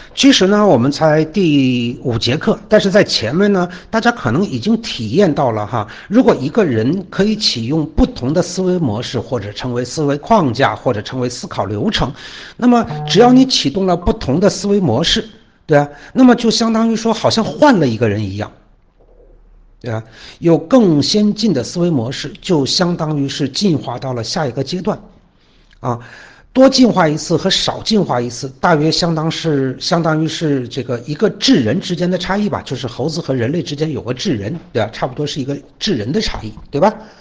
其实呢，我们才第5节课，但是在前面呢，大家可能已经体验到了哈。如果一个人可以启用不同的思维模式，或者称为思维框架，或者称为思考流程，那么只要你启动了不同的思维模式，对啊，那么就相当于说好像换了一个人一样。对吧？有更先进的思维模式，就相当于是进化到了下一个阶段，啊，多进化一次和少进化一次，大约相当于是这个一个智人之间的差异吧，就是猴子和人类之间有个智人，对吧？差不多是一个智人的差异，对吧？